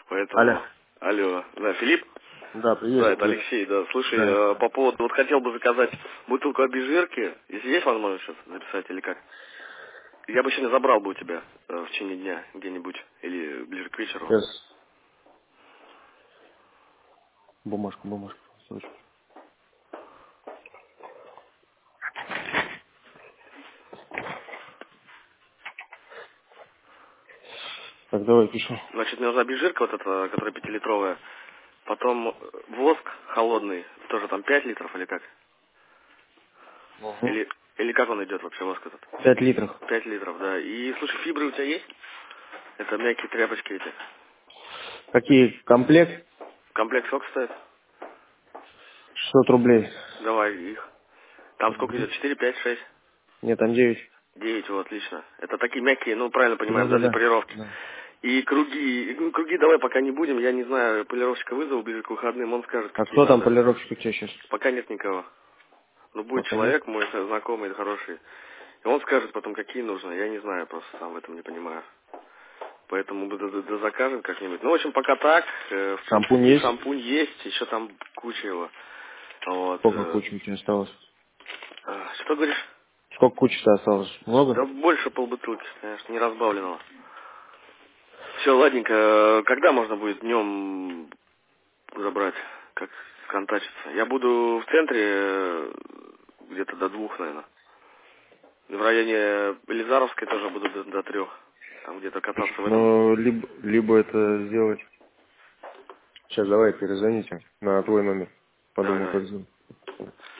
Алло. Поэтому... Алло. Да, Филипп? Да, Да, привет. это Алексей, да. Слушай, Да. по поводу... Вот хотел бы заказать бутылку обезжирки. Если есть возможность сейчас записать или как? Я бы сегодня забрал бы у тебя в течение дня где-нибудь. Или ближе к вечеру. Сейчас. Бумажку. Срочно. Так, давай, пишу. Значит, мне нужна обезжирка вот эта, которая 5-литровая. Потом воск холодный. Тоже там 5 литров или как? Угу. Или как он идет вообще, воск этот? 5 литров. 5 литров, да. И, слушай, фибры у тебя есть? Это мягкие тряпочки эти. Какие? Комплект? Комплект сколько стоит? 600 рублей. Давай их. Там сколько Угу. идет? 4, 5, 6? Нет, там 9. 9, вот, отлично. Это такие мягкие, ну, правильно понимаем, да, для Да. полировки. Да. И круги, ну, круги давай пока не будем, я не знаю, полировщика вызову ближе к выходным, он скажет, А какие кто там надо. полировщик у тебя сейчас? Пока нет никого. Ну, будет Пока нет. человек мой знакомый, хороший. И он скажет потом, какие нужны. Я не знаю, просто сам в этом не понимаю. Поэтому закажем как-нибудь. Ну, в общем, пока так. В Шампунь принципе, есть? шампунь есть, еще там куча его. Вот. Сколько кучи у тебя осталось? Что говоришь? Сколько кучи-то осталось? Много? Да больше полбутылки, конечно, не разбавленного. Все, ладненько. Когда можно будет днем забрать? Как сконтачиться? Я буду в центре где-то до 2, наверное. В районе Елизаровской тоже буду до 3. Там где-то кататься в этом. Ну, либо это сделать. Сейчас давай перезвоните на твой номер. Подумаю, Давай. как сделать.